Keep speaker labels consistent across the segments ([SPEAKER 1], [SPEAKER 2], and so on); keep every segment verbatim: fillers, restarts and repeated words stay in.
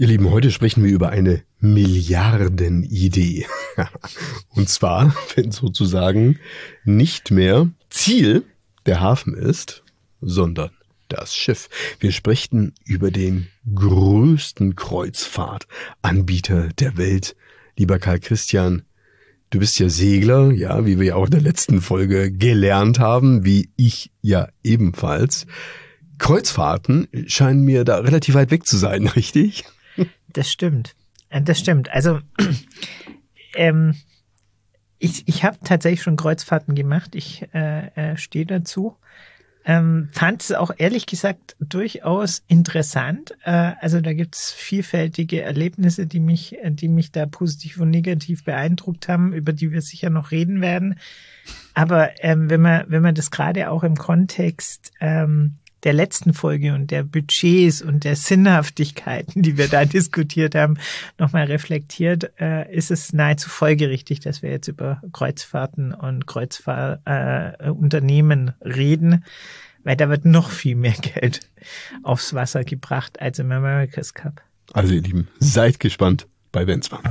[SPEAKER 1] Ihr Lieben, heute sprechen wir über eine Milliardenidee. Und zwar, wenn sozusagen nicht mehr Ziel der Hafen ist, sondern das Schiff. Wir sprechen über den größten Kreuzfahrtanbieter der Welt. Lieber Karl Christian, du bist ja Segler, ja, wie wir ja auch in der letzten Folge gelernt haben, wie ich ja ebenfalls. Kreuzfahrten scheinen mir da relativ weit weg zu sein, richtig?
[SPEAKER 2] Das stimmt. Das stimmt. Also ähm, ich, ich habe tatsächlich schon Kreuzfahrten gemacht. Ich äh, äh, stehe dazu. Ähm, fand es auch ehrlich gesagt durchaus interessant. Äh, also da gibt's vielfältige Erlebnisse, die mich, die mich da positiv und negativ beeindruckt haben, über die wir sicher noch reden werden. Aber ähm, wenn man, wenn man das gerade auch im Kontext ähm, der letzten Folge und der Budgets und der Sinnhaftigkeiten, die wir da diskutiert haben, nochmal reflektiert, äh, ist es nahezu folgerichtig, dass wir jetzt über Kreuzfahrten und Kreuzfahrtunternehmen äh, reden, weil da wird noch viel mehr Geld aufs Wasser gebracht als im America's Cup.
[SPEAKER 1] Also ihr Lieben, seid gespannt bei Benzmann.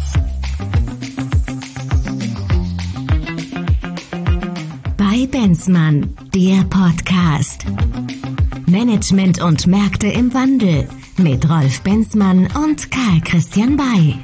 [SPEAKER 3] Bei Benzmann, der Podcast. Management und Märkte im Wandel mit Rolf Benzmann und Karl Christian Bay.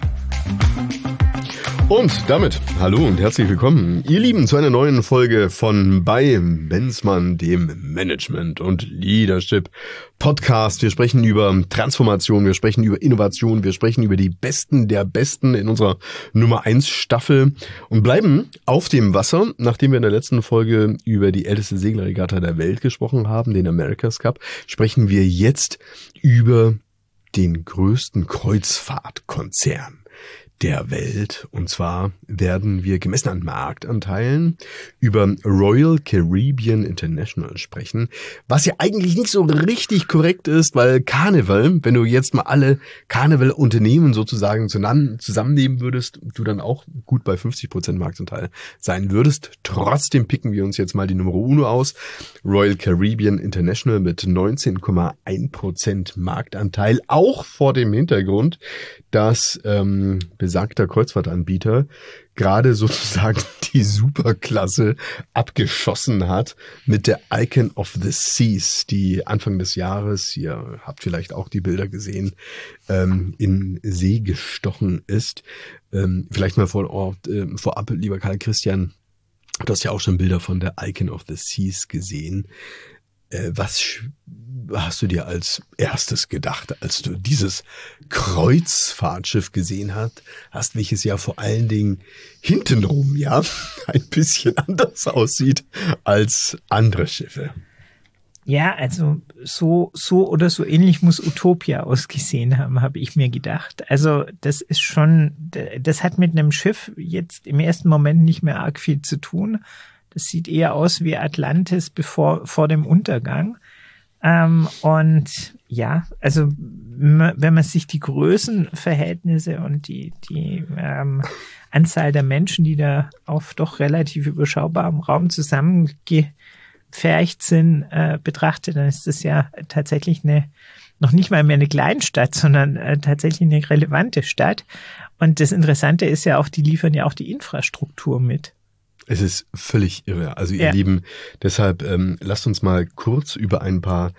[SPEAKER 1] Und damit hallo und herzlich willkommen, ihr Lieben, zu einer neuen Folge von Bei Benzmann, dem Management und Leadership Podcast. Wir sprechen über Transformation, wir sprechen über Innovation, wir sprechen über die Besten der Besten in unserer Nummer eins Staffel und bleiben auf dem Wasser, nachdem wir in der letzten Folge über die älteste Seglerregatta der Welt gesprochen haben, den America's Cup, sprechen wir jetzt über den größten Kreuzfahrtkonzern der Welt. Und zwar werden wir gemessen an Marktanteilen über Royal Caribbean International sprechen, was ja eigentlich nicht so richtig korrekt ist, weil Carnival, wenn du jetzt mal alle Carnival-Unternehmen sozusagen zusammennehmen würdest, du dann auch gut bei fünfzig Prozent Marktanteil sein würdest. Trotzdem picken wir uns jetzt mal die Nummer uno aus. Royal Caribbean International mit neunzehn Komma eins Prozent Marktanteil, auch vor dem Hintergrund, dass ähm, besagter Kreuzfahrtanbieter gerade sozusagen die Superklasse abgeschossen hat mit der Icon of the Seas, die Anfang des Jahres, ihr habt vielleicht auch die Bilder gesehen, ähm, in See gestochen ist. Ähm, vielleicht mal vor Ort, äh, vorab, lieber Karl Christian, du hast ja auch schon Bilder von der Icon of the Seas gesehen. Äh, was hast du dir als erstes gedacht, als du dieses Kreuzfahrtschiff gesehen hast, hast, welches ja vor allen Dingen hintenrum ja ein bisschen anders aussieht als andere Schiffe?
[SPEAKER 2] Ja, also so so oder so ähnlich muss Utopia ausgesehen haben, habe ich mir gedacht. Also das ist schon, das hat mit einem Schiff jetzt im ersten Moment nicht mehr arg viel zu tun. Das sieht eher aus wie Atlantis bevor vor dem Untergang. Ähm, und ja, also wenn man sich die Größenverhältnisse und die die ähm, Anzahl der Menschen, die da auf doch relativ überschaubarem Raum zusammengepfercht sind, äh, betrachtet, dann ist das ja tatsächlich eine noch nicht mal mehr eine Kleinstadt, sondern äh, tatsächlich eine relevante Stadt. Und das Interessante ist ja auch, die liefern ja auch die Infrastruktur mit.
[SPEAKER 1] Es ist völlig irre. Also ihr
[SPEAKER 2] ja.
[SPEAKER 1] Lieben, deshalb ähm, lasst uns mal kurz über ein paar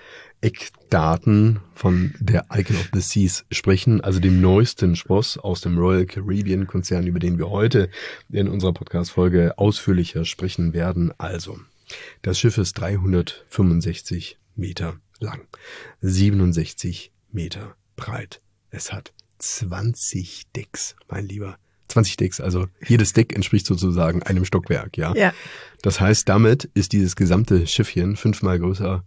[SPEAKER 1] Eckdaten von der Icon of the Seas sprechen, also dem neuesten Spross aus dem Royal Caribbean Konzern, über den wir heute in unserer Podcast-Folge ausführlicher sprechen werden. Also, das Schiff ist dreihundertfünfundsechzig Meter lang, siebenundsechzig Meter breit. Es hat zwanzig Decks, mein Lieber. zwanzig Decks, also jedes Deck entspricht sozusagen einem Stockwerk, ja.
[SPEAKER 2] Ja.
[SPEAKER 1] Das heißt, damit ist dieses gesamte Schiffchen fünfmal größer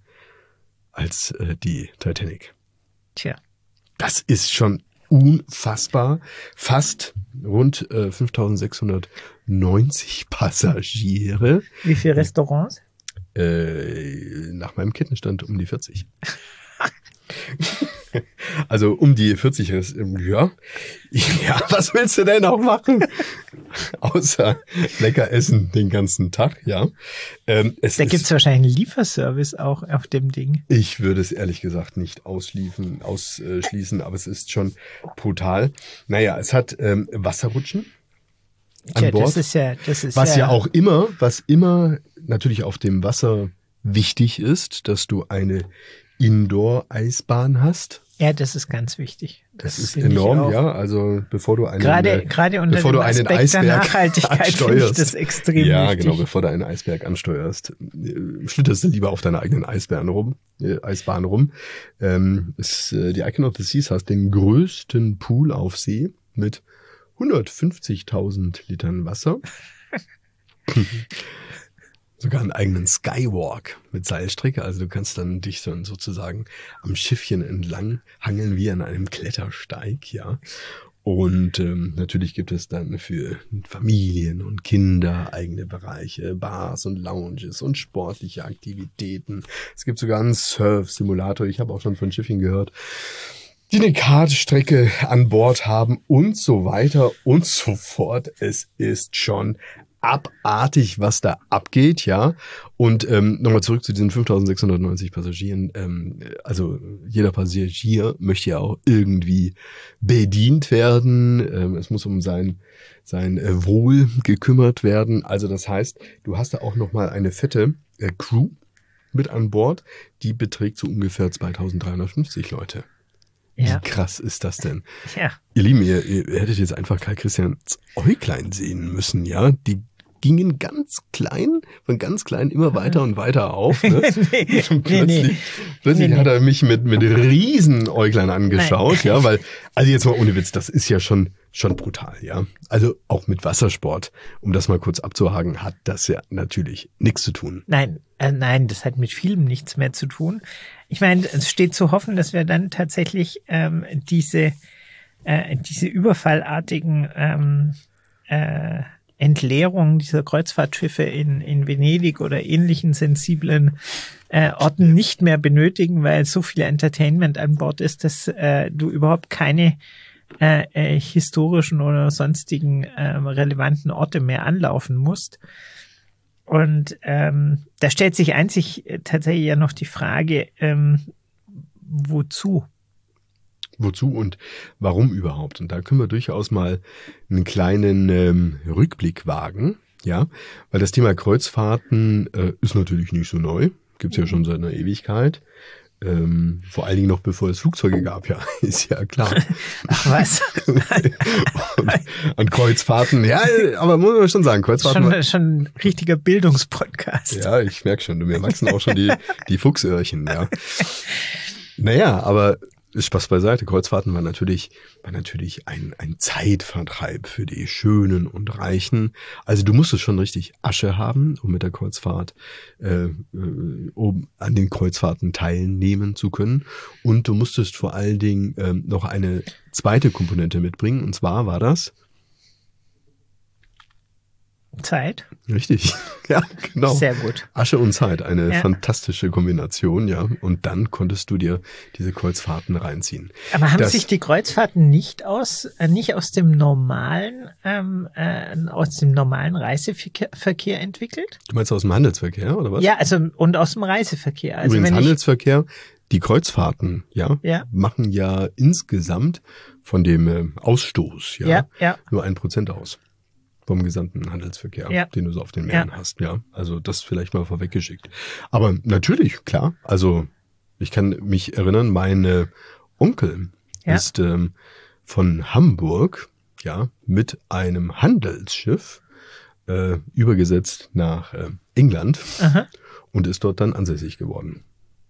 [SPEAKER 1] als äh, die Titanic.
[SPEAKER 2] Tja.
[SPEAKER 1] Das ist schon unfassbar. Fast rund äh, fünftausendsechshundertneunzig Passagiere.
[SPEAKER 2] Wie viele Restaurants?
[SPEAKER 1] Äh, nach meinem Kenntnisstand um die vierzig. also um die vierzig, ja, ja, was willst du denn auch machen? Außer lecker essen den ganzen Tag, ja. Ähm, es
[SPEAKER 2] da gibt's wahrscheinlich einen Lieferservice auch auf dem Ding.
[SPEAKER 1] Ich würde es ehrlich gesagt nicht ausschließen, ausschließen, aber es ist schon brutal. Naja, es hat ähm, Wasserrutschen an
[SPEAKER 2] Tja,
[SPEAKER 1] Bord.
[SPEAKER 2] das ist ja, das ist
[SPEAKER 1] was ja,
[SPEAKER 2] ja
[SPEAKER 1] auch immer, was immer natürlich auf dem Wasser wichtig ist, dass du eine Indoor-Eisbahn hast.
[SPEAKER 2] Ja, das ist ganz wichtig.
[SPEAKER 1] Das, das ist
[SPEAKER 2] finde ich
[SPEAKER 1] enorm,
[SPEAKER 2] auch.
[SPEAKER 1] ja. Also bevor du einen,
[SPEAKER 2] gerade gerade unter
[SPEAKER 1] bevor
[SPEAKER 2] dem
[SPEAKER 1] du einen
[SPEAKER 2] Aspekt der
[SPEAKER 1] Eisberg
[SPEAKER 2] Nachhaltigkeit finde ich das extrem
[SPEAKER 1] ja,
[SPEAKER 2] wichtig.
[SPEAKER 1] genau, bevor du einen Eisberg ansteuerst, äh, schlitterst du lieber auf deiner eigenen Eisbahn rum, äh, Eisbahn rum. Ähm, ist, äh, die Icon of the Seas hat den größten Pool auf See mit hundertfünfzigtausend Litern Wasser. Sogar einen eigenen Skywalk mit Seilstrecke. Also du kannst dann dich dann sozusagen am Schiffchen entlang hangeln wie an einem Klettersteig, ja. Und ähm, natürlich gibt es dann für Familien und Kinder eigene Bereiche, Bars und Lounges und sportliche Aktivitäten. Es gibt sogar einen Surf-Simulator. Ich habe auch schon von Schiffchen gehört, die eine Kartstrecke an Bord haben und so weiter und so fort. Es ist schon abartig, was da abgeht, ja. Und ähm, nochmal zurück zu diesen fünftausendsechshundertneunzig Passagieren. Ähm, also jeder Passagier möchte ja auch irgendwie bedient werden. Ähm, es muss um sein sein äh, Wohl gekümmert werden. Also das heißt, du hast da auch nochmal eine fette äh, Crew mit an Bord. Die beträgt so ungefähr zweitausenddreihundertfünfzig Leute.
[SPEAKER 2] Ja.
[SPEAKER 1] Wie krass ist das denn?
[SPEAKER 2] Ja.
[SPEAKER 1] Ihr Lieben, ihr, ihr hättet jetzt einfach Karl Christians Äuglein sehen müssen, ja? Die gingen ganz klein, von ganz klein immer weiter und weiter auf. Ne?
[SPEAKER 2] nee,
[SPEAKER 1] und plötzlich
[SPEAKER 2] nee, nee.
[SPEAKER 1] plötzlich
[SPEAKER 2] nee,
[SPEAKER 1] hat
[SPEAKER 2] nee.
[SPEAKER 1] er mich mit, mit riesen Äuglein angeschaut,
[SPEAKER 2] Nein.
[SPEAKER 1] ja, weil, also jetzt mal ohne Witz, das ist ja schon, schon brutal, ja. Also auch mit Wassersport, um das mal kurz abzuhaken, hat das ja natürlich nichts zu tun.
[SPEAKER 2] Nein, äh, nein, das hat mit vielem nichts mehr zu tun. Ich meine, es steht zu hoffen, dass wir dann tatsächlich ähm, diese, äh, diese überfallartigen ähm, äh, Entleerung dieser Kreuzfahrtschiffe in, in Venedig oder ähnlichen sensiblen äh, Orten nicht mehr benötigen, weil so viel Entertainment an Bord ist, dass äh, du überhaupt keine äh, äh, historischen oder sonstigen äh, relevanten Orte mehr anlaufen musst. Und ähm, da stellt sich einzig äh, tatsächlich ja noch die Frage, ähm, wozu?
[SPEAKER 1] Wozu und warum überhaupt? Und da können wir durchaus mal einen kleinen ähm, Rückblick wagen, ja, weil das Thema Kreuzfahrten äh, ist natürlich nicht so neu, gibt's ja schon seit einer Ewigkeit. Ähm, vor allen Dingen noch bevor es Flugzeuge gab, ja, ist ja klar.
[SPEAKER 2] Ach was?
[SPEAKER 1] und, und Kreuzfahrten, ja, aber muss man schon sagen, Kreuzfahrten.
[SPEAKER 2] Schon, schon ein richtiger Bildungspodcast.
[SPEAKER 1] Ja, ich merke schon, mir wachsen auch schon die, die Fuchsöhrchen, ja. Naja, aber Spaß beiseite. Kreuzfahrten war natürlich, war natürlich ein, ein Zeitvertreib für die Schönen und Reichen. Also du musstest schon richtig Asche haben, um mit der Kreuzfahrt, äh, um an den Kreuzfahrten teilnehmen zu können. Und du musstest vor allen Dingen äh, noch eine zweite Komponente mitbringen. Und zwar war das
[SPEAKER 2] Zeit.
[SPEAKER 1] Richtig, ja, genau.
[SPEAKER 2] Sehr gut.
[SPEAKER 1] Asche und Zeit, eine
[SPEAKER 2] Ja.
[SPEAKER 1] fantastische Kombination, ja. Und dann konntest du dir diese Kreuzfahrten reinziehen.
[SPEAKER 2] Aber haben
[SPEAKER 1] Das-
[SPEAKER 2] sich die Kreuzfahrten nicht aus, äh, nicht aus dem normalen, ähm, äh, aus dem normalen Reiseverkehr Verkehr entwickelt?
[SPEAKER 1] Du meinst aus dem Handelsverkehr, oder was?
[SPEAKER 2] Ja, also und aus dem Reiseverkehr. Also
[SPEAKER 1] Übrigens
[SPEAKER 2] wenn ich,
[SPEAKER 1] Handelsverkehr, die Kreuzfahrten, ja,
[SPEAKER 2] Ja.
[SPEAKER 1] machen ja insgesamt von dem äh, Ausstoß, ja,
[SPEAKER 2] Ja, ja.
[SPEAKER 1] nur ein Prozent aus. Vom gesamten Handelsverkehr,
[SPEAKER 2] Ja.
[SPEAKER 1] den du so auf den Meeren
[SPEAKER 2] Ja.
[SPEAKER 1] hast, ja. Also das vielleicht mal vorweggeschickt. Aber natürlich, klar, also ich kann mich erinnern, mein äh, Onkel
[SPEAKER 2] Ja.
[SPEAKER 1] ist ähm, von Hamburg, ja, mit einem Handelsschiff äh, übergesetzt nach äh, England
[SPEAKER 2] Aha.
[SPEAKER 1] und ist dort dann ansässig geworden.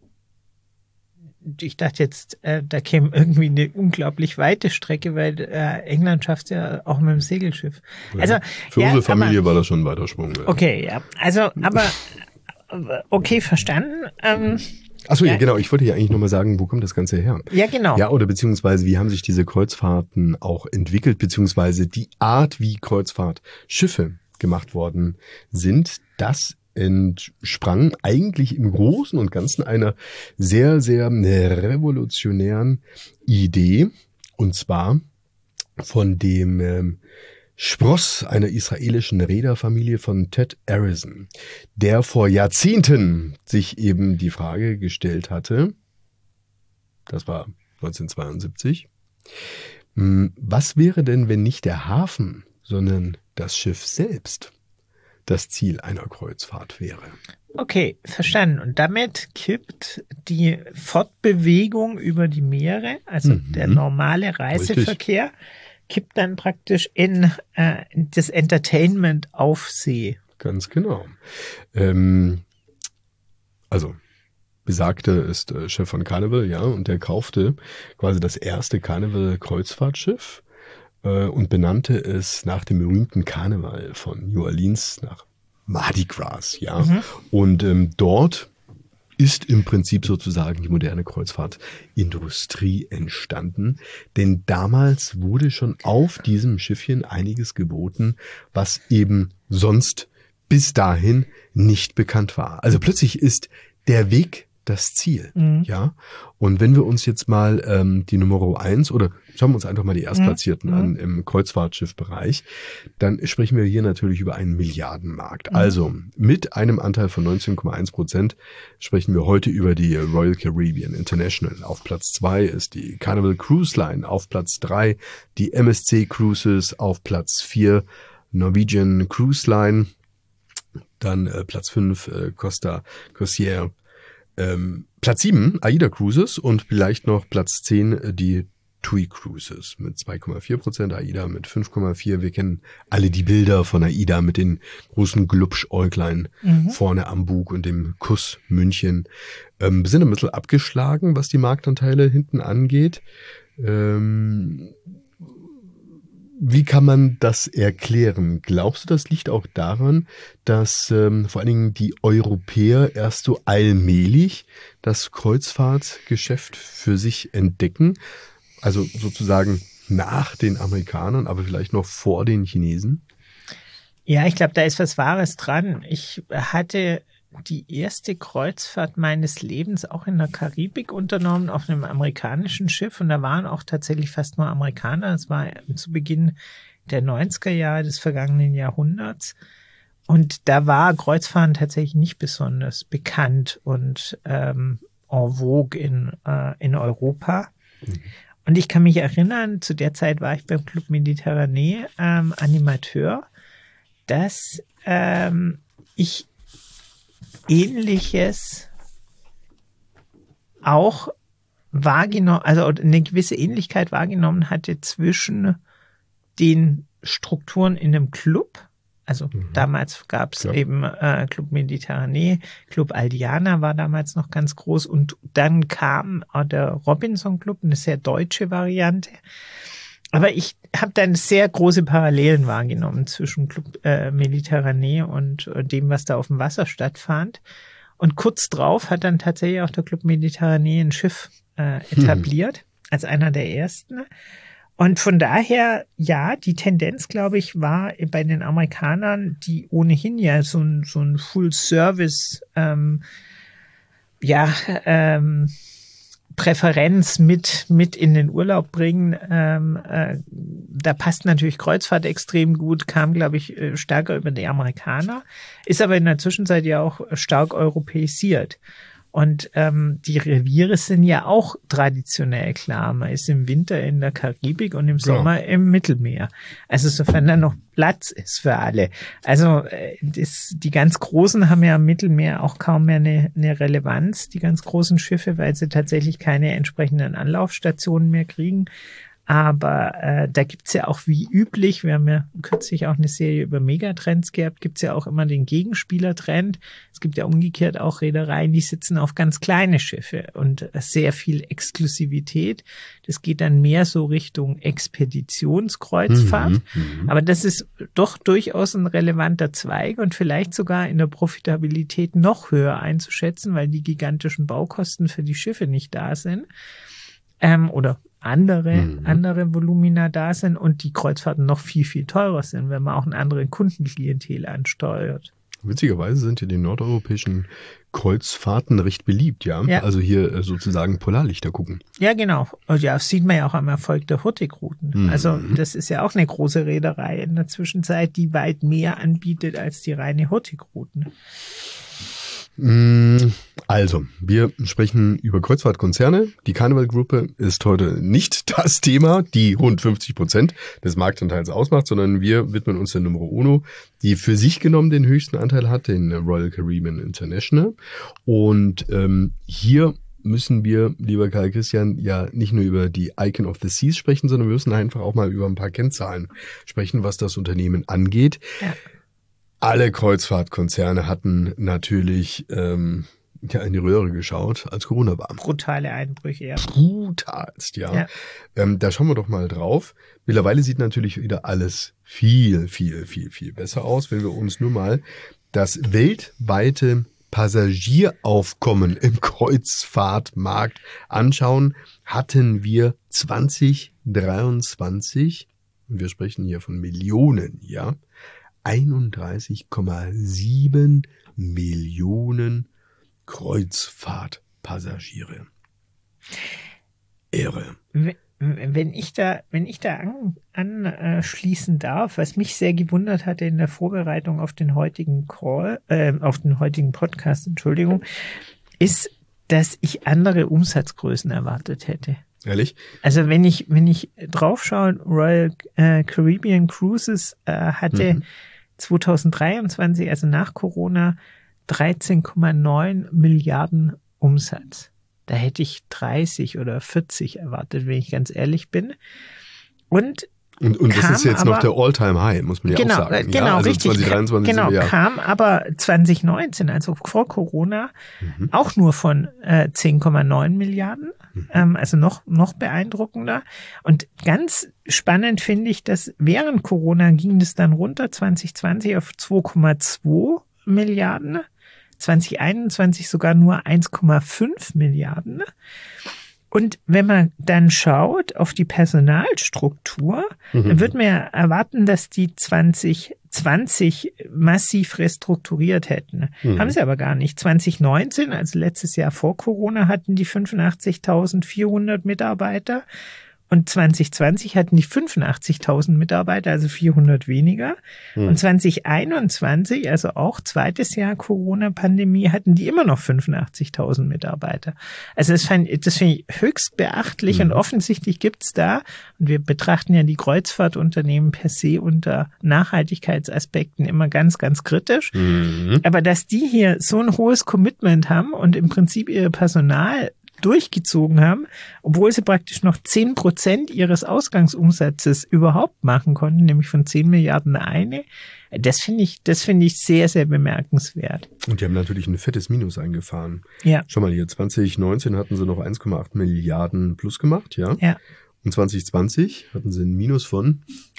[SPEAKER 2] Ich dachte jetzt, äh, da käme irgendwie eine unglaublich weite Strecke, weil äh, England schafft ja auch mit dem Segelschiff. Also
[SPEAKER 1] Für
[SPEAKER 2] ja,
[SPEAKER 1] unsere Familie
[SPEAKER 2] aber,
[SPEAKER 1] war das schon ein weiter Schwung. Ja.
[SPEAKER 2] okay, ja. Also, aber okay, verstanden. Ähm,
[SPEAKER 1] Achso, ja,
[SPEAKER 2] Ja.
[SPEAKER 1] genau. Ich wollte ja eigentlich nur mal sagen, wo kommt das Ganze her?
[SPEAKER 2] ja, genau.
[SPEAKER 1] Ja, oder beziehungsweise wie haben sich diese Kreuzfahrten auch entwickelt, beziehungsweise die Art, wie Kreuzfahrtschiffe gemacht worden sind, das entsprang eigentlich im Großen und Ganzen einer sehr, sehr revolutionären Idee, und zwar von dem ähm, Spross einer israelischen Reederfamilie von Ted Arison, der vor Jahrzehnten sich eben die Frage gestellt hatte, das war neunzehnhundertzweiundsiebzig, was wäre denn, wenn nicht der Hafen, sondern das Schiff selbst das Ziel einer Kreuzfahrt wäre?
[SPEAKER 2] Okay, verstanden. Und damit kippt die Fortbewegung über die Meere, also mhm. der normale Reiseverkehr, Richtig. kippt dann praktisch in, äh, in das Entertainment auf See.
[SPEAKER 1] Ganz genau. Ähm, also Besagte ist äh, Chef von Carnival, ja, und der kaufte quasi das erste Carnival-Kreuzfahrtschiff äh, und benannte es nach dem berühmten Karneval von New Orleans nach Mardi Gras, ja. Mhm. Und ähm, dort ist im Prinzip sozusagen die moderne Kreuzfahrtindustrie entstanden. Denn damals wurde schon auf diesem Schiffchen einiges geboten, was eben sonst bis dahin nicht bekannt war. Also plötzlich ist der Weg das Ziel, mhm. ja. Und wenn wir uns jetzt mal ähm, die Nummer eins oder schauen wir uns einfach mal die Erstplatzierten mhm. an im Kreuzfahrtschiffbereich, dann sprechen wir hier natürlich über einen Milliardenmarkt. Mhm. Also mit einem Anteil von neunzehn Komma eins Prozent sprechen wir heute über die Royal Caribbean International. Auf Platz zwei ist die Carnival Cruise Line, auf Platz drei die M S C Cruises, auf Platz vier Norwegian Cruise Line, dann äh, Platz fünf äh, Costa Crociere, Ähm, Platz sieben, AIDA Cruises und vielleicht noch Platz zehn, die TUI Cruises mit zwei Komma vier Prozent, AIDA mit fünf Komma vier. Wir kennen alle die Bilder von AIDA mit den großen Glubschäuglein mhm. vorne am Bug und dem Kuss München. Ähm, wir sind ein bisschen abgeschlagen, was die Marktanteile hinten angeht. Ähm, Wie kann man das erklären? Glaubst du, das liegt auch daran, dass ähm, vor allen Dingen die Europäer erst so allmählich das Kreuzfahrtgeschäft für sich entdecken? Also sozusagen nach den Amerikanern, aber vielleicht noch vor den Chinesen?
[SPEAKER 2] Ja, ich glaube, da ist was Wahres dran. Ich hatte die erste Kreuzfahrt meines Lebens auch in der Karibik unternommen, auf einem amerikanischen Schiff. Und da waren auch tatsächlich fast nur Amerikaner. Es war zu Beginn der neunziger Jahre des vergangenen Jahrhunderts. Und da war Kreuzfahren tatsächlich nicht besonders bekannt und ähm, en vogue in, äh, in Europa. Mhm. Und ich kann mich erinnern, zu der Zeit war ich beim Club Mediterranee ähm, Animateur, dass ähm, ich Ähnliches auch wahrgenommen, also eine gewisse Ähnlichkeit wahrgenommen hatte zwischen den Strukturen in einem Club. Also mhm. damals gab es ja. eben äh, Club Mediterranee, Club Aldiana war damals noch ganz groß und dann kam äh, der Robinson Club, eine sehr deutsche Variante. Aber ich habe dann sehr große Parallelen wahrgenommen zwischen Club äh, Mediterranee und äh, dem, was da auf dem Wasser stattfand. Und kurz drauf hat dann tatsächlich auch der Club Mediterranee ein Schiff äh, etabliert, hm. als einer der ersten. Und von daher, ja, die Tendenz, glaube ich, war bei den Amerikanern, die ohnehin ja so ein, so ein Full-Service, ähm, ja, ähm, Präferenz mit mit in den Urlaub bringen. Ähm, äh, da passt natürlich Kreuzfahrt extrem gut, kam, glaube ich, stärker über die Amerikaner, ist aber in der Zwischenzeit ja auch stark europäisiert. Und ähm, die Reviere sind ja auch traditionell klar. Man ist im Winter in der Karibik und im Sommer ja. im Mittelmeer. Also sofern da noch Platz ist für alle. Also äh, das, die ganz Großen haben ja im Mittelmeer auch kaum mehr eine, eine Relevanz, die ganz großen Schiffe, weil sie tatsächlich keine entsprechenden Anlaufstationen mehr kriegen. Aber äh, da gibt's ja auch wie üblich, wir haben ja kürzlich auch eine Serie über Megatrends gehabt, gibt's ja auch immer den Gegenspielertrend. Es gibt ja umgekehrt auch Reedereien, die sitzen auf ganz kleine Schiffe und sehr viel Exklusivität. Das geht dann mehr so Richtung Expeditionskreuzfahrt. Mhm, mh. Aber das ist doch durchaus ein relevanter Zweig und vielleicht sogar in der Profitabilität noch höher einzuschätzen, weil die gigantischen Baukosten für die Schiffe nicht da sind. Ähm, oder andere, mhm. andere Volumina da sind und die Kreuzfahrten noch viel, viel teurer sind, wenn man auch einen anderen Kundenklientel ansteuert.
[SPEAKER 1] Witzigerweise sind ja die nordeuropäischen Kreuzfahrten recht beliebt, ja?
[SPEAKER 2] Ja.
[SPEAKER 1] Also hier äh, sozusagen Polarlichter gucken.
[SPEAKER 2] Ja, genau. Und ja, das sieht man ja auch am Erfolg der Hurtigruten.
[SPEAKER 1] Mhm.
[SPEAKER 2] Also das ist ja auch eine große Reederei in der Zwischenzeit, die weit mehr anbietet als die reine Hurtigruten.
[SPEAKER 1] Also, wir sprechen über Kreuzfahrtkonzerne. Die Carnival-Gruppe ist heute nicht das Thema, die rund fünfzig Prozent des Marktanteils ausmacht, sondern wir widmen uns der Numero Uno, die für sich genommen den höchsten Anteil hat, den Royal Caribbean International. Und ähm, hier müssen wir, lieber Karl Christian, ja nicht nur über die Icon of the Seas sprechen, sondern wir müssen einfach auch mal über ein paar Kennzahlen sprechen, was das Unternehmen angeht. Ja. Alle Kreuzfahrtkonzerne hatten natürlich ähm, ja, in die Röhre geschaut, als Corona war.
[SPEAKER 2] Brutale Einbrüche, ja.
[SPEAKER 1] Brutalst, ja.
[SPEAKER 2] ja.
[SPEAKER 1] Ähm, da schauen wir doch mal drauf. Mittlerweile sieht natürlich wieder alles viel, viel, viel, viel besser aus, wenn wir uns nur mal das weltweite Passagieraufkommen im Kreuzfahrtmarkt anschauen. Hatten wir zwanzig dreiundzwanzig, und wir sprechen hier von Millionen, ja, einunddreißig Komma sieben Millionen Kreuzfahrtpassagiere. Irre.
[SPEAKER 2] Wenn ich da, wenn ich da anschließen darf, was mich sehr gewundert hatte in der Vorbereitung auf den heutigen Call, äh, auf den heutigen Podcast, Entschuldigung, ist, dass ich andere Umsatzgrößen erwartet hätte.
[SPEAKER 1] Ehrlich?
[SPEAKER 2] Also wenn ich, wenn ich draufschaue, Royal äh, Caribbean Cruises äh, hatte mhm. zwanzig dreiundzwanzig, also nach Corona, dreizehn Komma neun Milliarden Umsatz. Da hätte ich dreißig oder vierzig erwartet, wenn ich ganz ehrlich bin. Und
[SPEAKER 1] Und, und das ist jetzt
[SPEAKER 2] aber,
[SPEAKER 1] noch der All-Time-High, muss man ja
[SPEAKER 2] genau,
[SPEAKER 1] auch sagen.
[SPEAKER 2] Genau,
[SPEAKER 1] ja, also
[SPEAKER 2] richtig.
[SPEAKER 1] zwanzig dreiundzwanzig
[SPEAKER 2] genau,
[SPEAKER 1] ja.
[SPEAKER 2] kam aber zwanzig neunzehn, also vor Corona, mhm. auch nur von äh, zehn Komma neun Milliarden. Mhm. Ähm, also noch, noch beeindruckender. Und ganz spannend finde ich, dass während Corona ging das dann runter, zwanzig zwanzig auf zwei Komma zwei Milliarden. zwanzig einundzwanzig sogar nur eins Komma fünf Milliarden. Und wenn man dann schaut auf die Personalstruktur, mhm. dann wird man ja erwarten, dass die zwanzig zwanzig massiv restrukturiert hätten. Mhm. Haben sie aber gar nicht. zwanzig neunzehn, also letztes Jahr vor Corona, hatten die fünfundachtzigtausendvierhundert Mitarbeiter. Und zwanzig zwanzig hatten die fünfundachtzigtausend Mitarbeiter, also vierhundert weniger. Hm. Und zwanzig einundzwanzig, also auch zweites Jahr Corona-Pandemie, hatten die immer noch fünfundachtzigtausend Mitarbeiter. Also das, fand, das finde ich höchst beachtlich hm. und offensichtlich gibt's da, und wir betrachten ja die Kreuzfahrtunternehmen per se unter Nachhaltigkeitsaspekten immer ganz, ganz kritisch. Hm. Aber dass die hier so ein hohes Commitment haben und im Prinzip ihr Personal durchgezogen haben, obwohl sie praktisch noch zehn Prozent ihres Ausgangsumsatzes überhaupt machen konnten, nämlich von zehn Milliarden eine. Das finde ich, das finde ich sehr, sehr bemerkenswert.
[SPEAKER 1] Und die haben natürlich ein fettes Minus eingefahren.
[SPEAKER 2] Ja.
[SPEAKER 1] Schau mal hier, zwanzig neunzehn hatten sie noch eins Komma acht Milliarden plus gemacht, ja?
[SPEAKER 2] Ja.
[SPEAKER 1] Und zwanzig zwanzig hatten sie ein Minus von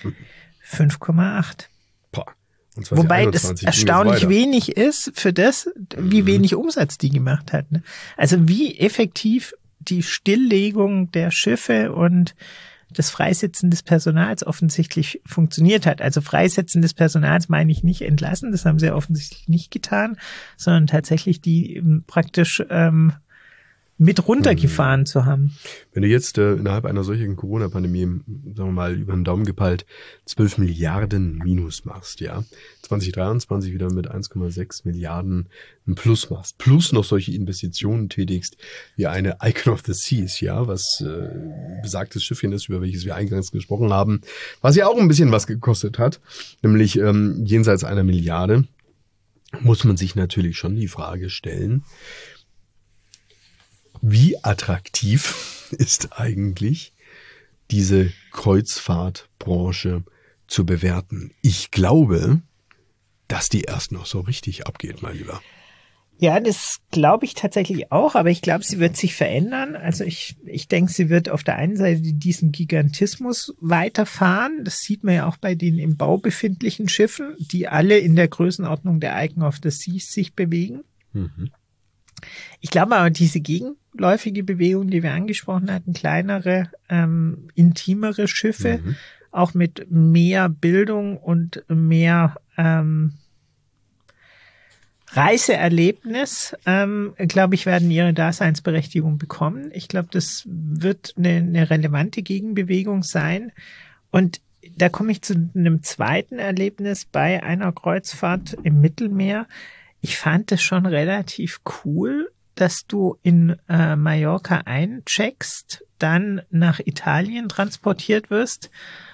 [SPEAKER 2] fünf Komma acht.
[SPEAKER 1] Boah.
[SPEAKER 2] Wobei das erstaunlich wenig ist für das, wie mhm. wenig Umsatz die gemacht hat. Ne? Also wie effektiv die Stilllegung der Schiffe und das Freisetzen des Personals offensichtlich funktioniert hat. Also Freisetzen des Personals meine ich nicht entlassen, das haben sie offensichtlich nicht getan, sondern tatsächlich die praktisch ähm, mit runtergefahren mhm. zu haben.
[SPEAKER 1] Wenn du jetzt äh, innerhalb einer solchen Corona-Pandemie, sagen wir mal, über den Daumen gepeilt, zwölf Milliarden Minus machst, ja, zwanzig dreiundzwanzig wieder mit eins Komma sechs Milliarden ein Plus machst, plus noch solche Investitionen tätigst, wie eine Icon of the Seas, ja, was äh, besagtes Schiffchen ist, über welches wir eingangs gesprochen haben, was ja auch ein bisschen was gekostet hat, nämlich ähm, jenseits einer Milliarde, muss man sich natürlich schon die Frage stellen, wie attraktiv ist eigentlich diese Kreuzfahrtbranche zu bewerten? Ich glaube, dass die erst noch so richtig abgeht, mein Lieber.
[SPEAKER 2] Ja, das glaube ich tatsächlich auch, aber ich glaube, sie wird sich verändern. Also ich, ich denke, sie wird auf der einen Seite diesen Gigantismus weiterfahren. Das sieht man ja auch bei den im Bau befindlichen Schiffen, die alle in der Größenordnung der Icon of the Seas sich bewegen. Mhm. Ich glaube aber, diese gegenläufige Bewegung, die wir angesprochen hatten, kleinere, ähm, intimere Schiffe, mhm. auch mit mehr Bildung und mehr, ähm, Reiseerlebnis, ähm, glaube ich, werden ihre Daseinsberechtigung bekommen. Ich glaube, das wird eine, eine relevante Gegenbewegung sein. Und da komme ich zu einem zweiten Erlebnis bei einer Kreuzfahrt im Mittelmeer. Ich fand es schon relativ cool, dass du in äh, Mallorca eincheckst, dann nach Italien transportiert wirst,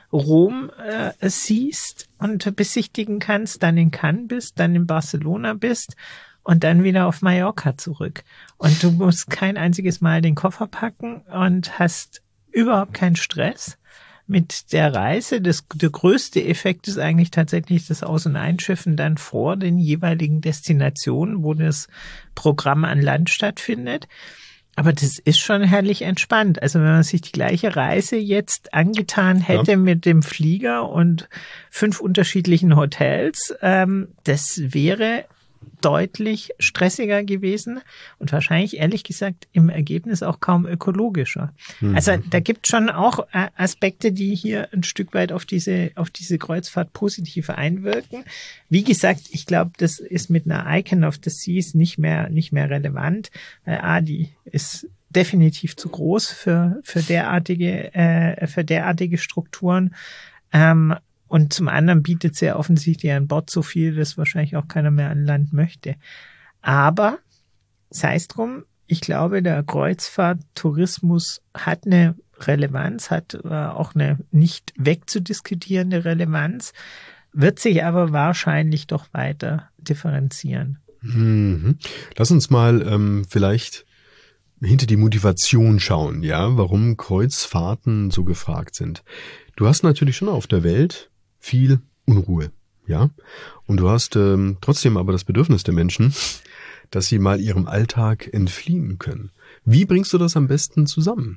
[SPEAKER 2] Rom äh, siehst und besichtigen kannst, dann in Cannes bist, dann in Barcelona bist und dann wieder auf Mallorca zurück. Und du musst kein einziges Mal den Koffer packen und hast überhaupt keinen Stress mit der Reise. Das, der größte Effekt ist eigentlich tatsächlich das Aus- und Einschiffen dann vor den jeweiligen Destinationen, wo das Programm an Land stattfindet. Aber das ist schon herrlich entspannt. Also wenn man sich die gleiche Reise jetzt angetan hätte ja. mit dem Flieger und fünf unterschiedlichen Hotels, ähm, das wäre deutlich stressiger gewesen und wahrscheinlich, ehrlich gesagt, im Ergebnis auch kaum ökologischer. Mhm. Also da gibt schon auch Aspekte, die hier ein Stück weit auf diese, auf diese Kreuzfahrt positiv einwirken. Wie gesagt, ich glaube, das ist mit einer Icon of the Seas nicht mehr, nicht mehr relevant. Weil A, die ist definitiv zu groß für, für derartige, äh, für derartige Strukturen. Ähm, Und zum anderen bietet sie ja offensichtlich an Bord so viel, dass wahrscheinlich auch keiner mehr an Land möchte. Aber sei es drum, ich glaube, der Kreuzfahrttourismus hat eine Relevanz, hat auch eine nicht wegzudiskutierende Relevanz, wird sich aber wahrscheinlich doch weiter differenzieren.
[SPEAKER 1] Mhm. Lass uns mal ähm, vielleicht hinter die Motivation schauen, ja, warum Kreuzfahrten so gefragt sind. Du hast natürlich schon auf der Welt viel Unruhe, ja. Und du hast ähm, trotzdem aber das Bedürfnis der Menschen, dass sie mal ihrem Alltag entfliehen können. Wie bringst du das am besten zusammen?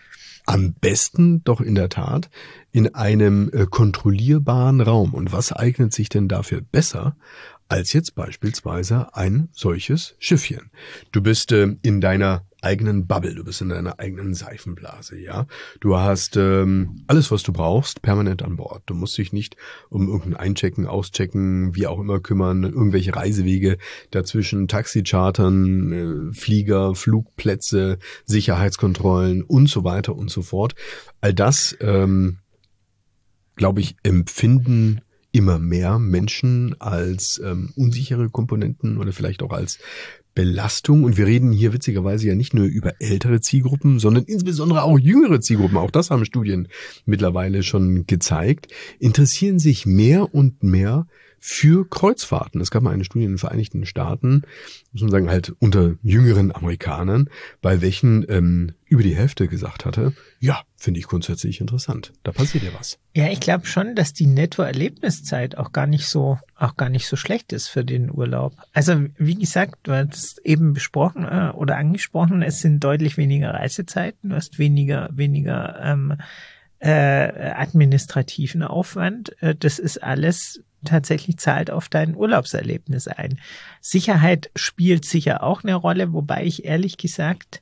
[SPEAKER 1] Am besten doch in der Tat in einem äh, kontrollierbaren Raum. Und was eignet sich denn dafür besser als jetzt beispielsweise ein solches Schiffchen? Du bist äh, in deiner eigenen Bubble, du bist in deiner eigenen Seifenblase, ja. Du hast ähm, alles, was du brauchst, permanent an Bord. Du musst dich nicht um irgendein Einchecken, Auschecken, wie auch immer kümmern, irgendwelche Reisewege dazwischen, Taxichartern, äh, Flieger, Flugplätze, Sicherheitskontrollen und so weiter und so fort. All das, ähm, glaube ich, empfinden immer mehr Menschen als ähm, unsichere Komponenten oder vielleicht auch als Belastung. Und wir reden hier witzigerweise ja nicht nur über ältere Zielgruppen, sondern insbesondere auch jüngere Zielgruppen. Auch das haben Studien mittlerweile schon gezeigt. Interessieren sich mehr und mehr für Kreuzfahrten. Es gab mal eine Studie in den Vereinigten Staaten, muss man sagen, halt unter jüngeren Amerikanern, bei welchen ähm, über die Hälfte gesagt hatte, ja, finde ich grundsätzlich interessant. Da passiert ja was.
[SPEAKER 2] Ja, ich glaube schon, dass die Nettoerlebniszeit auch gar nicht so, auch gar nicht so schlecht ist für den Urlaub. Also, wie gesagt, du hast eben besprochen äh, oder angesprochen, es sind deutlich weniger Reisezeiten, du hast weniger, weniger ähm, äh, administrativen Aufwand. Äh, das ist alles tatsächlich zahlt auf dein Urlaubserlebnis ein. Sicherheit spielt sicher auch eine Rolle, wobei ich ehrlich gesagt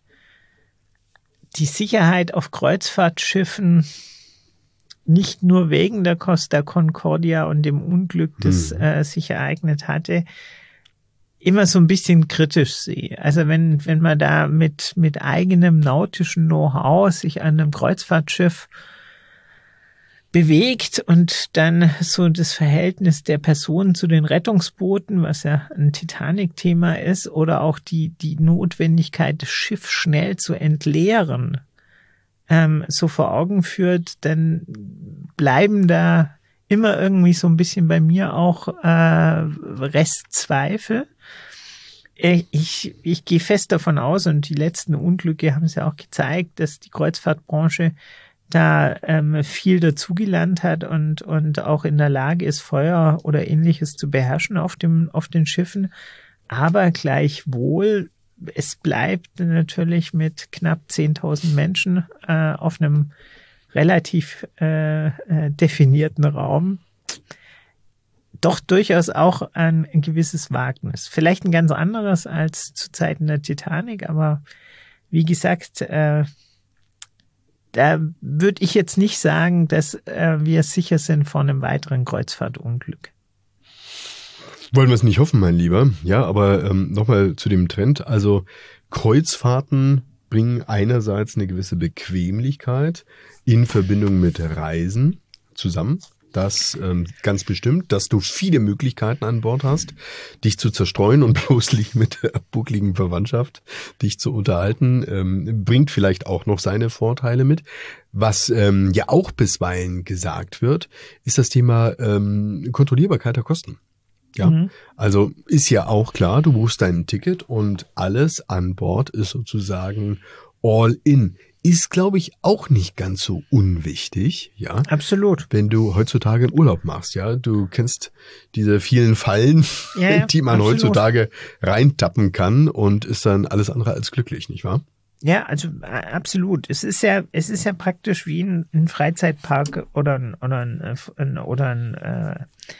[SPEAKER 2] die Sicherheit auf Kreuzfahrtschiffen nicht nur wegen der Costa Concordia und dem Unglück, das hm. äh, sich ereignet hatte, immer so ein bisschen kritisch sehe. Also wenn wenn man da mit mit eigenem nautischen Know-how sich an einem Kreuzfahrtschiff bewegt und dann so das Verhältnis der Personen zu den Rettungsbooten, was ja ein Titanic-Thema ist, oder auch die die Notwendigkeit, das Schiff schnell zu entleeren, ähm, so vor Augen führt, dann bleiben da immer irgendwie so ein bisschen bei mir auch äh, Restzweifel. Ich, ich gehe fest davon aus, und die letzten Unglücke haben es ja auch gezeigt, dass die Kreuzfahrtbranche da ähm, viel dazugelernt hat und und auch in der Lage ist, Feuer oder Ähnliches zu beherrschen auf dem auf den Schiffen. Aber gleichwohl, es bleibt natürlich mit knapp zehntausend Menschen äh, auf einem relativ äh, äh, definierten Raum doch durchaus auch ein, ein gewisses Wagnis. Vielleicht ein ganz anderes als zu Zeiten der Titanic, aber wie gesagt, äh, da würde ich jetzt nicht sagen, dass äh, wir sicher sind vor einem weiteren Kreuzfahrtunglück.
[SPEAKER 1] Wollen wir es nicht hoffen, mein Lieber. Ja, aber ähm, nochmal zu dem Trend. Also Kreuzfahrten bringen einerseits eine gewisse Bequemlichkeit in Verbindung mit Reisen zusammen. Das ähm, ganz bestimmt, dass du viele Möglichkeiten an Bord hast, dich zu zerstreuen und bloß nicht mit der buckligen Verwandtschaft dich zu unterhalten, ähm, bringt vielleicht auch noch seine Vorteile mit. Was ähm, ja auch bisweilen gesagt wird, ist das Thema ähm, Kontrollierbarkeit der Kosten. Ja, mhm. Also ist ja auch klar, du buchst dein Ticket und alles an Bord ist sozusagen all in. Ist, glaube ich, auch nicht ganz so unwichtig, ja.
[SPEAKER 2] Absolut.
[SPEAKER 1] Wenn du heutzutage einen Urlaub machst, ja. Du kennst diese vielen Fallen, ja, ja, die man absolut. heutzutage reintappen kann und ist dann alles andere als glücklich, nicht wahr?
[SPEAKER 2] Ja, also absolut. Es ist ja, es ist ja praktisch wie ein, ein Freizeitpark oder ein, oder ein, ein oder ein, äh,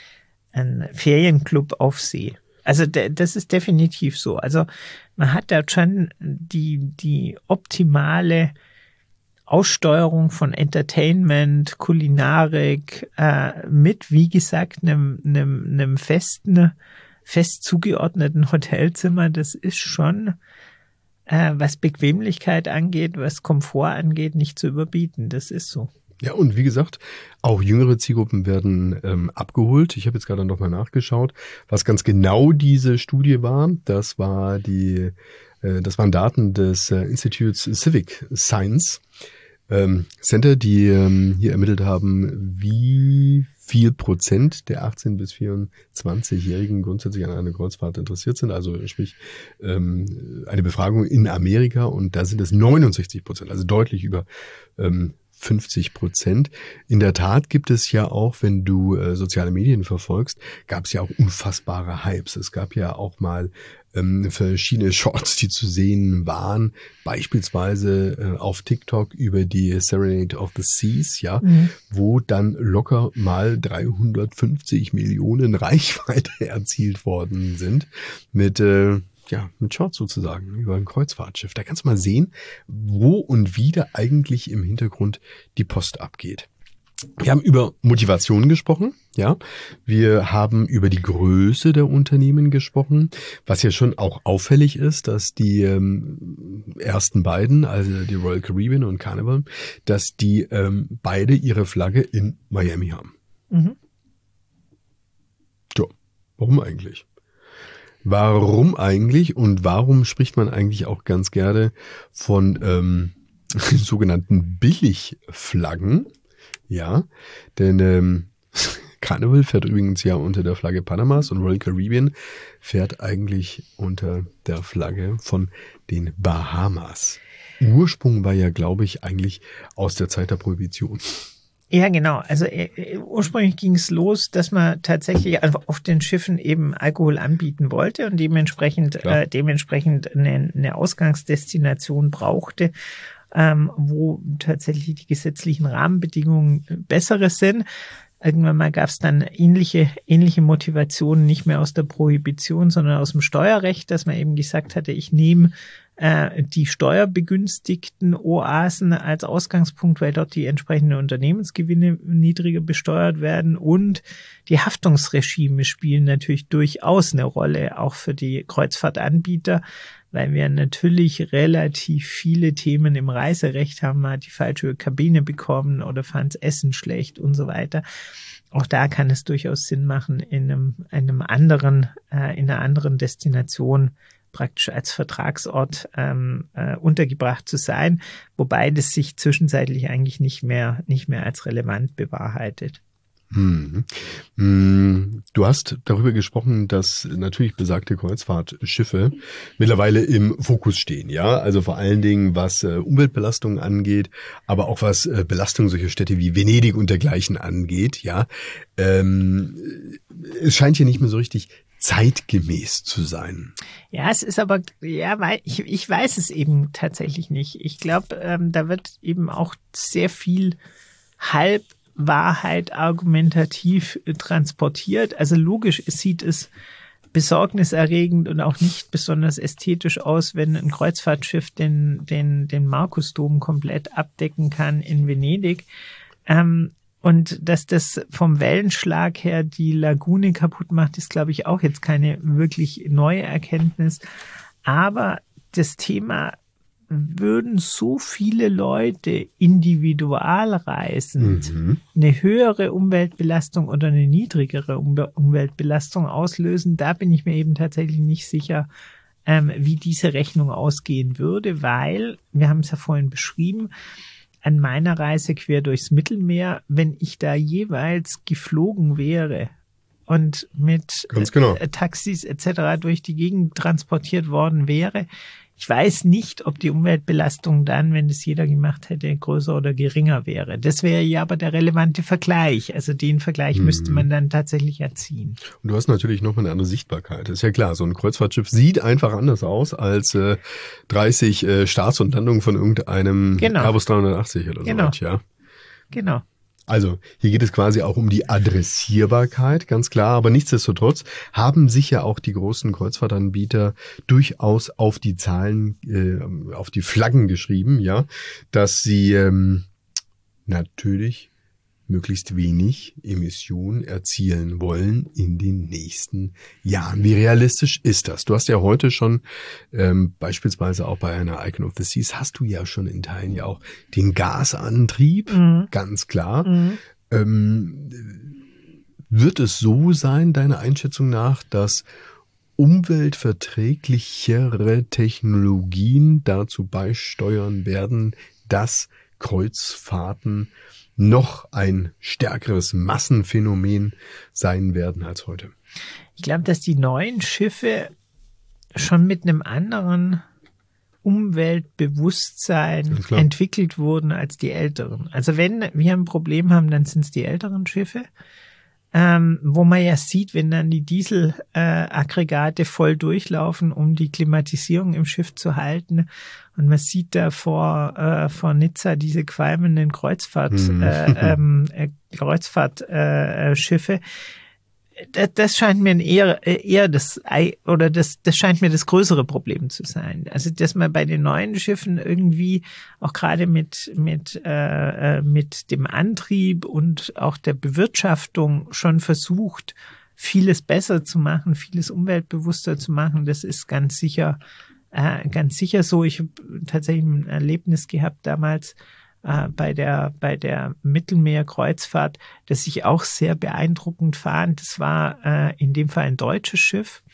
[SPEAKER 2] ein Ferienclub auf See. Also das ist definitiv so. Also man hat da schon die die optimale Aussteuerung von Entertainment, Kulinarik äh, mit, wie gesagt, einem, einem, einem festen, fest zugeordneten Hotelzimmer. Das ist schon, äh, was Bequemlichkeit angeht, was Komfort angeht, nicht zu überbieten. Das ist so.
[SPEAKER 1] Ja, und wie gesagt, auch jüngere Zielgruppen werden ähm, abgeholt. Ich habe jetzt gerade noch mal nachgeschaut, was ganz genau diese Studie war. Das war die, äh, das waren Daten des äh, Institutes Civic Science ähm, Center, die ähm, hier ermittelt haben, wie viel Prozent der achtzehn- bis vierundzwanzigjährigen grundsätzlich an einer Kreuzfahrt interessiert sind. Also sprich ähm, eine Befragung in Amerika, und da sind es neunundsechzig Prozent, also deutlich über ähm, fünfzig Prozent. In der Tat gibt es ja auch, wenn du äh, soziale Medien verfolgst, gab es ja auch unfassbare Hypes. Es gab ja auch mal ähm, verschiedene Shorts, die zu sehen waren, beispielsweise äh, auf TikTok über die Serenade of the Seas, ja, mhm. wo dann locker mal dreihundertfünfzig Millionen Reichweite erzielt worden sind mit äh, ja, mit Shorts sozusagen über ein Kreuzfahrtschiff. Da kannst du mal sehen, wo und wie da eigentlich im Hintergrund die Post abgeht. Wir haben über Motivation gesprochen, ja. Wir haben über die Größe der Unternehmen gesprochen, was ja schon auch auffällig ist, dass die ähm, ersten beiden, also die Royal Caribbean und Carnival, dass die ähm, beide ihre Flagge in Miami haben. Mhm. So, warum eigentlich? Warum eigentlich und warum spricht man eigentlich auch ganz gerne von ähm, sogenannten Billigflaggen? Ja, denn ähm, Carnival fährt übrigens ja unter der Flagge Panamas und Royal Caribbean fährt eigentlich unter der Flagge von den Bahamas. Ursprung war ja, glaube ich, eigentlich aus der Zeit der Prohibition.
[SPEAKER 2] Ja, genau. Also äh, ursprünglich ging es los, dass man tatsächlich auf den Schiffen eben Alkohol anbieten wollte und dementsprechend äh, dementsprechend eine, eine Ausgangsdestination brauchte, ähm, wo tatsächlich die gesetzlichen Rahmenbedingungen bessere sind. Irgendwann mal gab es dann ähnliche ähnliche Motivationen, nicht mehr aus der Prohibition, sondern aus dem Steuerrecht, dass man eben gesagt hatte, ich nehme äh, die steuerbegünstigten Oasen als Ausgangspunkt, weil dort die entsprechenden Unternehmensgewinne niedriger besteuert werden, und die Haftungsregime spielen natürlich durchaus eine Rolle, auch für die Kreuzfahrtanbieter, weil wir natürlich relativ viele Themen im Reiserecht haben. Man hat die falsche Kabine bekommen oder fand das Essen schlecht und so weiter. Auch da kann es durchaus Sinn machen, in einem, einem anderen, äh, in einer anderen Destination praktisch als Vertragsort ähm, äh, untergebracht zu sein, wobei das sich zwischenzeitlich eigentlich nicht mehr, nicht mehr als relevant bewahrheitet.
[SPEAKER 1] Du hast darüber gesprochen, dass natürlich besagte Kreuzfahrtschiffe mittlerweile im Fokus stehen, ja, also vor allen Dingen was äh, Umweltbelastung angeht, aber auch was äh, Belastung solcher Städte wie Venedig und dergleichen angeht, ja. Ähm, es scheint hier nicht mehr so richtig zeitgemäß zu sein.
[SPEAKER 2] Ja, es ist aber, ja, weil ich, ich weiß es eben tatsächlich nicht. Ich glaube, ähm, da wird eben auch sehr viel halb Wahrheit argumentativ transportiert. Also logisch sieht es besorgniserregend und auch nicht besonders ästhetisch aus, wenn ein Kreuzfahrtschiff den, den, den Markusdom komplett abdecken kann in Venedig. Ähm, und dass das vom Wellenschlag her die Lagune kaputt macht, ist, glaube ich, auch jetzt keine wirklich neue Erkenntnis. Aber das Thema, würden so viele Leute individualreisend mhm. eine höhere Umweltbelastung oder eine niedrigere Umweltbelastung auslösen, da bin ich mir eben tatsächlich nicht sicher, ähm, wie diese Rechnung ausgehen würde, weil, wir haben es ja vorhin beschrieben, an meiner Reise quer durchs Mittelmeer, wenn ich da jeweils geflogen wäre und mit
[SPEAKER 1] Ganz genau.
[SPEAKER 2] äh, Taxis et cetera durch die Gegend transportiert worden wäre, ich weiß nicht, ob die Umweltbelastung dann, wenn das jeder gemacht hätte, größer oder geringer wäre. Das wäre ja aber der relevante Vergleich. Also den Vergleich hm. müsste man dann tatsächlich erziehen.
[SPEAKER 1] Und du hast natürlich nochmal eine andere Sichtbarkeit. Das ist ja klar, so ein Kreuzfahrtschiff sieht einfach anders aus als äh, dreißig äh, Starts und Landungen von irgendeinem
[SPEAKER 2] genau.
[SPEAKER 1] Airbus dreihundertachtzig oder so.
[SPEAKER 2] Genau.
[SPEAKER 1] Weit, ja.
[SPEAKER 2] Genau.
[SPEAKER 1] Also hier geht es quasi auch um die Adressierbarkeit, ganz klar. Aber nichtsdestotrotz haben sich ja auch die großen Kreuzfahrtanbieter durchaus auf die Zahlen, äh, auf die Flaggen geschrieben, ja, dass sie ähm, natürlich möglichst wenig Emissionen erzielen wollen in den nächsten Jahren. Wie realistisch ist das? Du hast ja heute schon ähm, beispielsweise auch bei einer Icon of the Seas hast du ja schon in Teilen ja auch den Gasantrieb, mhm. ganz klar. Mhm. Ähm, wird es so sein, deiner Einschätzung nach, dass umweltverträglichere Technologien dazu beisteuern werden, dass Kreuzfahrten noch ein stärkeres Massenphänomen sein werden als heute?
[SPEAKER 2] Ich glaube, dass die neuen Schiffe schon mit einem anderen Umweltbewusstsein entwickelt wurden als die älteren. Also wenn wir ein Problem haben, dann sind es die älteren Schiffe, ähm, wo man ja sieht, wenn dann die Dieselaggregate äh, voll durchlaufen, um die Klimatisierung im Schiff zu halten. Und man sieht da vor, äh, vor Nizza diese qualmenden Kreuzfahrt, mhm. äh, ähm, äh, Kreuzfahrtschiffe. Äh, das, das scheint mir eher, eher das, oder das, das scheint mir das größere Problem zu sein. Also, dass man bei den neuen Schiffen irgendwie auch gerade mit, mit, äh, mit dem Antrieb und auch der Bewirtschaftung schon versucht, vieles besser zu machen, vieles umweltbewusster zu machen. Das ist ganz sicher, äh, ganz sicher so. Ich habe tatsächlich ein Erlebnis gehabt damals, äh, bei der, bei der Mittelmeerkreuzfahrt, das ich auch sehr beeindruckend fand. Das war äh, in dem Fall ein deutsches Schiff.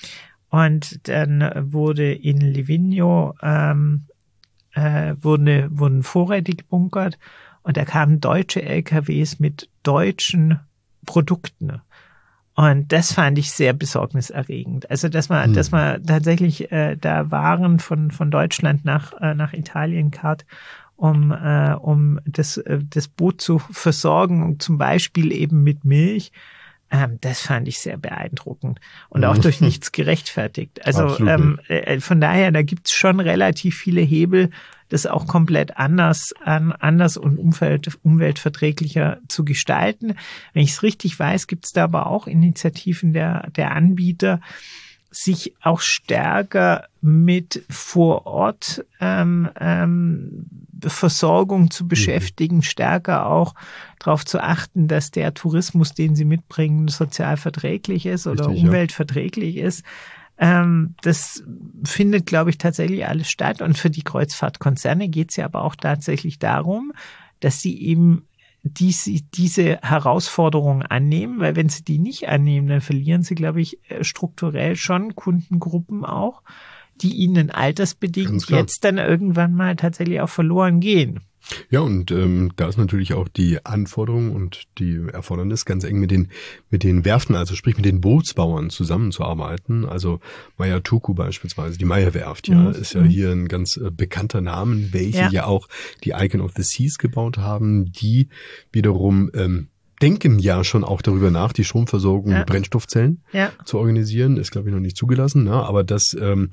[SPEAKER 2] Und dann wurde in Livigno, ähm, äh, wurde, wurden Vorräte gebunkert und da kamen deutsche L K Ws mit deutschen Produkten. Und das fand ich sehr besorgniserregend. Also, dass man, hm. dass man tatsächlich äh, da Waren von von Deutschland nach äh, nach Italien karrt, um äh, um das äh, das Boot zu versorgen, zum Beispiel eben mit Milch. Ähm, das fand ich sehr beeindruckend und auch durch nichts gerechtfertigt. Also ähm, äh, von daher, da gibt's schon relativ viele Hebel, das auch komplett anders, an, anders und umwelt, umweltverträglicher zu gestalten. Wenn ich es richtig weiß, gibt's da aber auch Initiativen der, der Anbieter, sich auch stärker mit vor Ort ähm, ähm, Versorgung zu beschäftigen, mhm. stärker auch darauf zu achten, dass der Tourismus, den sie mitbringen, sozial verträglich ist oder Richtig, umweltverträglich ja. ist. Ähm, das findet, glaube ich, tatsächlich alles statt. Und für die Kreuzfahrtkonzerne geht es ja aber auch tatsächlich darum, dass sie eben diese, diese Herausforderung annehmen, weil wenn sie die nicht annehmen, dann verlieren sie, glaube ich, strukturell schon Kundengruppen auch, die ihnen altersbedingt jetzt dann irgendwann mal tatsächlich auch verloren gehen.
[SPEAKER 1] Ja, und ähm, da ist natürlich auch die Anforderung und die Erfordernis ganz eng mit den mit den Werften, also sprich mit den Bootsbauern zusammenzuarbeiten. Also Meyer Turku beispielsweise, die Meyer Werft, ja, mhm. ist ja hier ein ganz äh, bekannter Name, welche ja. ja auch die Icon of the Seas gebaut haben, die wiederum ähm, denken ja schon auch darüber nach, die Stromversorgung ja. mit Brennstoffzellen ja. zu organisieren. Ist, glaube ich, noch nicht zugelassen, ne? Aber das ähm,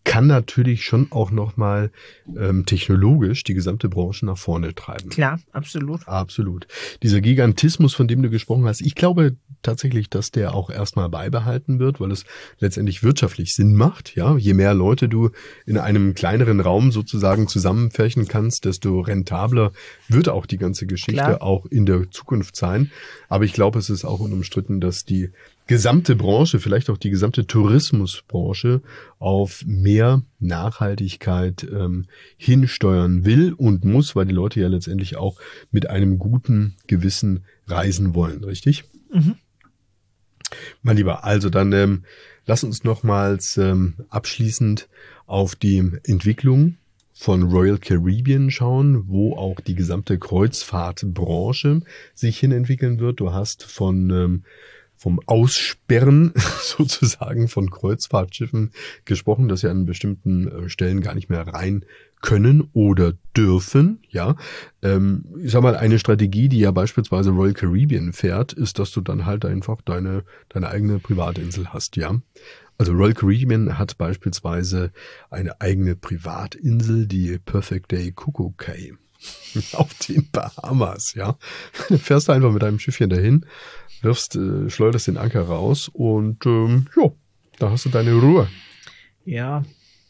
[SPEAKER 1] kann natürlich schon auch nochmal ähm, technologisch die gesamte Branche nach vorne treiben.
[SPEAKER 2] Klar, absolut.
[SPEAKER 1] Absolut. Dieser Gigantismus, von dem du gesprochen hast, ich glaube tatsächlich, dass der auch erstmal beibehalten wird, weil es letztendlich wirtschaftlich Sinn macht. Ja, je mehr Leute du in einem kleineren Raum sozusagen zusammenfärchen kannst, desto rentabler wird auch die ganze Geschichte Klar. auch in der Zukunft sein. Aber ich glaube, es ist auch unumstritten, dass die gesamte Branche, vielleicht auch die gesamte Tourismusbranche auf mehr Nachhaltigkeit ähm, hinsteuern will und muss, weil die Leute ja letztendlich auch mit einem guten Gewissen reisen wollen, richtig? Mhm. Mein Lieber, also dann ähm, lass uns nochmals ähm, abschließend auf die Entwicklung von Royal Caribbean schauen, wo auch die gesamte Kreuzfahrtbranche sich hinentwickeln wird. Du hast von ähm, vom Aussperren sozusagen von Kreuzfahrtschiffen gesprochen, dass sie an bestimmten Stellen gar nicht mehr rein können oder dürfen. Ja, ähm, ich sag mal, eine Strategie, die ja beispielsweise Royal Caribbean fährt, ist, dass du dann halt einfach deine deine eigene Privatinsel hast. Ja, also Royal Caribbean hat beispielsweise eine eigene Privatinsel, die Perfect Day Coco Cay auf den Bahamas. Ja, du fährst einfach mit deinem Schiffchen dahin, wirfst, äh, schleuderst den Anker raus und ähm, ja, da hast du deine Ruhe.
[SPEAKER 2] Ja,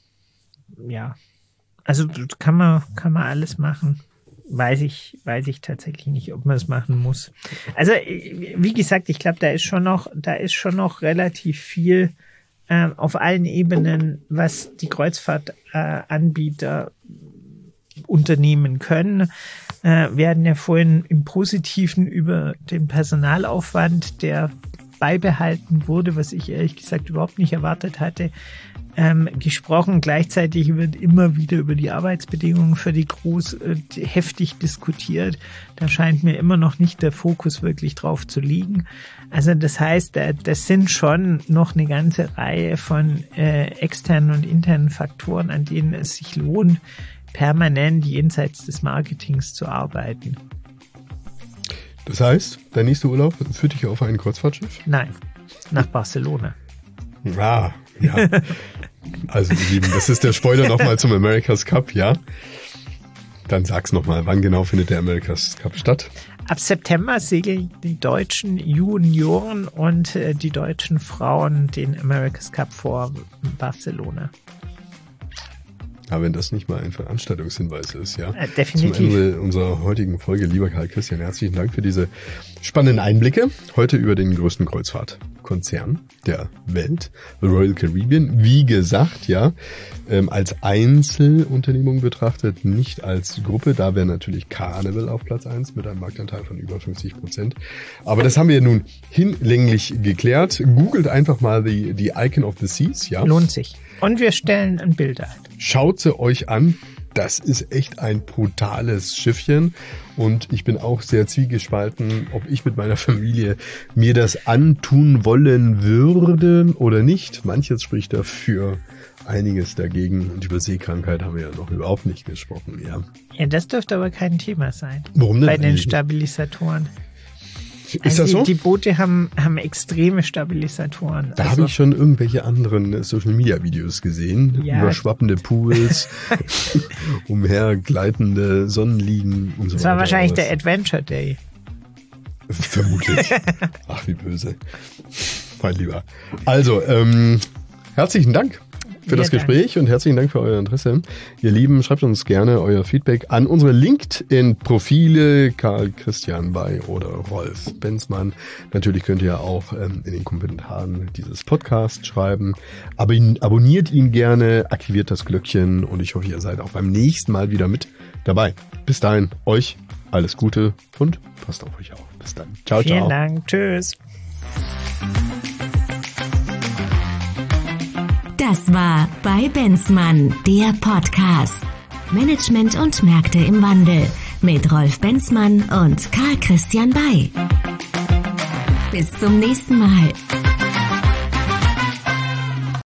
[SPEAKER 2] ja. Also kann man kann man alles machen. Weiß ich weiß ich tatsächlich nicht, ob man es machen muss. Also wie gesagt, ich glaube, da ist schon noch da ist schon noch relativ viel äh, auf allen Ebenen, was die Kreuzfahrtanbieter äh, unternehmen können. Äh, wir hatten ja vorhin im Positiven über den Personalaufwand, der beibehalten wurde, was ich ehrlich gesagt überhaupt nicht erwartet hatte, ähm, gesprochen. Gleichzeitig wird immer wieder über die Arbeitsbedingungen für die Crews äh, heftig diskutiert. Da scheint mir immer noch nicht der Fokus wirklich drauf zu liegen. Also das heißt, da, das sind schon noch eine ganze Reihe von äh, externen und internen Faktoren, an denen es sich lohnt, permanent jenseits des Marketings zu arbeiten.
[SPEAKER 1] Das heißt, dein nächster Urlaub führt dich auf ein Kreuzfahrtschiff?
[SPEAKER 2] Nein, nach Barcelona.
[SPEAKER 1] Ah, ja. Also, ihr Lieben, das ist der Spoiler nochmal zum America's Cup, ja? Dann sag's nochmal, wann genau findet der America's Cup statt?
[SPEAKER 2] Ab September segeln die deutschen Junioren und äh, die deutschen Frauen den America's Cup vor Barcelona.
[SPEAKER 1] Aber wenn das nicht mal ein Veranstaltungshinweis ist, ja.
[SPEAKER 2] Äh, definitiv.
[SPEAKER 1] Zum Ende unserer heutigen Folge, lieber Karl Christian, herzlichen Dank für diese spannenden Einblicke. Heute über den größten Kreuzfahrtkonzern der Welt, Royal Caribbean. Wie gesagt, ja, ähm, als Einzelunternehmung betrachtet, nicht als Gruppe. Da wäre natürlich Carnival auf Platz eins mit einem Marktanteil von über fünfzig Prozent. Aber das haben wir nun hinlänglich geklärt. Googelt einfach mal die, die Icon of the Seas, ja.
[SPEAKER 2] Lohnt sich. Und wir stellen ein Bild ein.
[SPEAKER 1] Schaut sie euch an. Das ist echt ein brutales Schiffchen. Und ich bin auch sehr zwiegespalten, ob ich mit meiner Familie mir das antun wollen würde oder nicht. Manches spricht dafür, einiges dagegen. Und über Seekrankheit haben wir ja noch überhaupt nicht gesprochen. Ja,
[SPEAKER 2] ja, das dürfte aber kein Thema sein.
[SPEAKER 1] Warum denn?
[SPEAKER 2] Bei den Stabilisatoren.
[SPEAKER 1] Ist
[SPEAKER 2] also
[SPEAKER 1] das so?
[SPEAKER 2] Die, die Boote haben, haben extreme Stabilisatoren.
[SPEAKER 1] Da
[SPEAKER 2] also,
[SPEAKER 1] habe ich schon irgendwelche anderen Social-Media-Videos gesehen.
[SPEAKER 2] Ja.
[SPEAKER 1] Überschwappende Pools, umhergleitende Sonnenliegen und so weiter.
[SPEAKER 2] Das war wahrscheinlich der Adventure Day.
[SPEAKER 1] Vermutlich. Ach, wie böse. Mein Lieber. Also, ähm, herzlichen Dank für das Gespräch und herzlichen Dank für euer Interesse. Ihr Lieben, schreibt uns gerne euer Feedback an unsere LinkedIn-Profile Karl Christian Bay oder Rolf Benzmann. Natürlich könnt ihr auch ähm, in den Kommentaren dieses Podcasts schreiben. Aber abonniert ihn gerne, aktiviert das Glöckchen und ich hoffe, ihr seid auch beim nächsten Mal wieder mit dabei. Bis dahin, euch alles Gute und passt auf euch auf. Bis dann. Ciao, ciao.
[SPEAKER 2] Vielen Dank. Tschüss.
[SPEAKER 3] Das war bei Benzmann, der Podcast. Management und Märkte im Wandel mit Rolf Benzmann und Karl Christian Bay. Bis zum nächsten Mal.